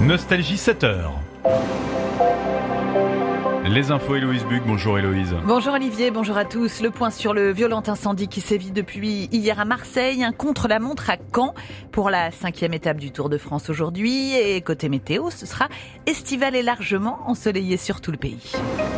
Nostalgie 7h. Les infos, Héloïse Buc. Bonjour Héloïse. Bonjour Olivier, bonjour à tous. Le point sur le violent incendie qui sévit depuis hier à Marseille, un contre-la-montre à Caen pour la 5e étape du Tour de France aujourd'hui. Et côté météo, ce sera estival et largement ensoleillé sur tout le pays.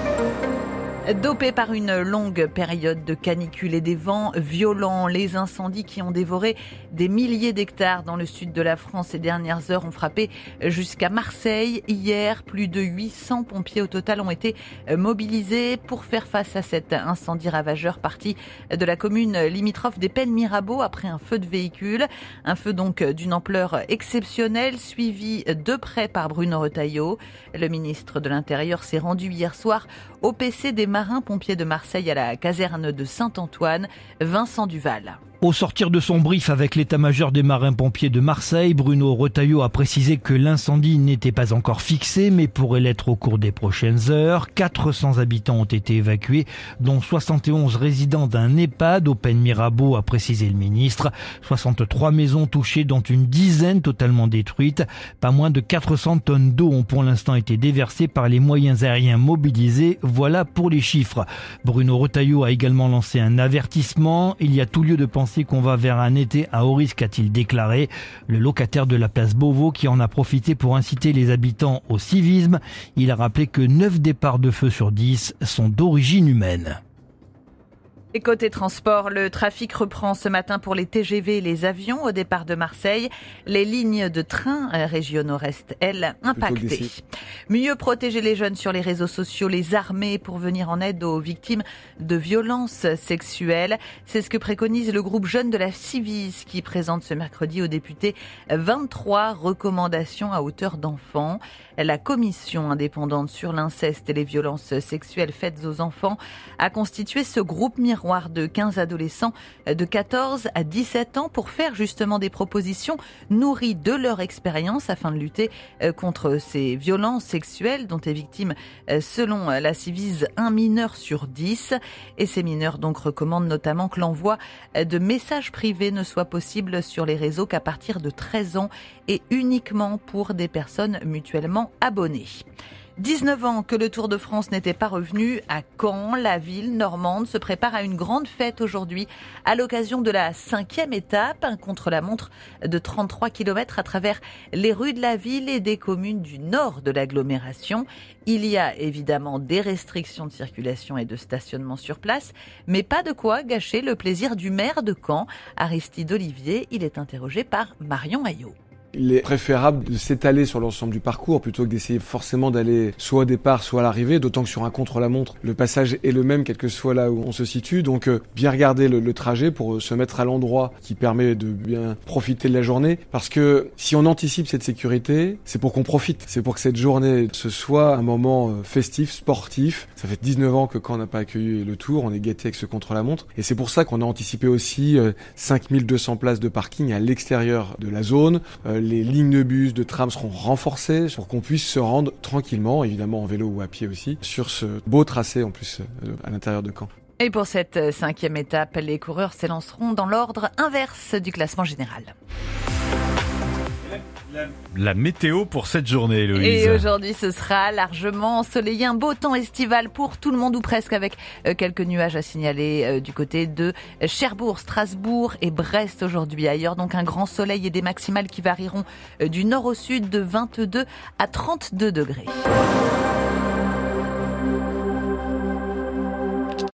Dopés par une longue période de canicule et des vents violents, les incendies qui ont dévoré des milliers d'hectares dans le sud de la France ces dernières heures ont frappé jusqu'à Marseille. Hier, plus de 800 pompiers au total ont été mobilisés pour faire face à cet incendie ravageur parti de la commune limitrophe des Pennes-Mirabeau après un feu de véhicule. Un feu donc d'une ampleur exceptionnelle suivi de près par Bruno Retailleau. Le ministre de l'Intérieur s'est rendu hier soir au PC des marins-pompiers de Marseille à la caserne de Saint-Antoine, Vincent Duval. Au sortir de son brief avec l'état-major des marins-pompiers de Marseille, Bruno Retailleau a précisé que l'incendie n'était pas encore fixé, mais pourrait l'être au cours des prochaines heures. 400 habitants ont été évacués, dont 71 résidents d'un EHPAD au Pennes-Mirabeau, a précisé le ministre. 63 maisons touchées, dont une dizaine totalement détruites. Pas moins de 400 tonnes d'eau ont pour l'instant été déversées par les moyens aériens mobilisés. Voilà pour les chiffres. Bruno Retailleau a également lancé un avertissement. Il y a tout lieu de penser qu'on va vers un été à haut risque, a-t-il déclaré. Le locataire de la place Beauvau qui en a profité pour inciter les habitants au civisme. Il a rappelé que 9 départs de feu sur 10 sont d'origine humaine. Et côté transport, le trafic reprend ce matin pour les TGV et les avions au départ de Marseille. Les lignes de train régionaux restent, elles, impactées. Mieux protéger les jeunes sur les réseaux sociaux, les armer pour venir en aide aux victimes de violences sexuelles. C'est ce que préconise le groupe Jeunes de la Civis qui présente ce mercredi aux députés 23 recommandations à hauteur d'enfants. La commission indépendante sur l'inceste et les violences sexuelles faites aux enfants a constitué ce groupe miroir de 15 adolescents de 14 à 17 ans pour faire justement des propositions nourries de leur expérience afin de lutter contre ces violences sexuelles dont est victime, selon la Civis, un mineur sur 10. Et ces mineurs donc recommandent notamment que l'envoi de messages privés ne soit possible sur les réseaux qu'à partir de 13 ans et uniquement pour des personnes mutuellement abonnées. 19 ans que le Tour de France n'était pas revenu à Caen. La ville normande se prépare à une grande fête aujourd'hui à l'occasion de la 5e étape, un contre-la-montre de 33 km à travers les rues de la ville et des communes du nord de l'agglomération. Il y a évidemment des restrictions de circulation et de stationnement sur place, mais pas de quoi gâcher le plaisir du maire de Caen, Aristide Olivier. Il est interrogé par Marion Ayot. Il est préférable de s'étaler sur l'ensemble du parcours plutôt que d'essayer forcément d'aller soit au départ, soit à l'arrivée, d'autant que sur un contre-la-montre, le passage est le même quel que soit là où on se situe. Donc bien regarder le trajet pour se mettre à l'endroit qui permet de bien profiter de la journée. Parce que si on anticipe cette sécurité, c'est pour qu'on profite. C'est pour que cette journée ce soit un moment festif, sportif. Ça fait 19 ans que quand on n'a pas accueilli le Tour, on est gâté avec ce contre-la-montre. Et c'est pour ça qu'on a anticipé aussi 5200 places de parking à l'extérieur de la zone. Les lignes de bus, de tram seront renforcées pour qu'on puisse se rendre tranquillement, évidemment en vélo ou à pied aussi, sur ce beau tracé en plus à l'intérieur de Caen. Et pour cette 5e étape, les coureurs s'élanceront dans l'ordre inverse du classement général. La météo pour cette journée, Héloïse. Et aujourd'hui, ce sera largement ensoleillé, un beau temps estival pour tout le monde ou presque, avec quelques nuages à signaler du côté de Cherbourg, Strasbourg et Brest aujourd'hui. Ailleurs, donc un grand soleil et des maximales qui varieront du nord au sud de 22 à 32 degrés.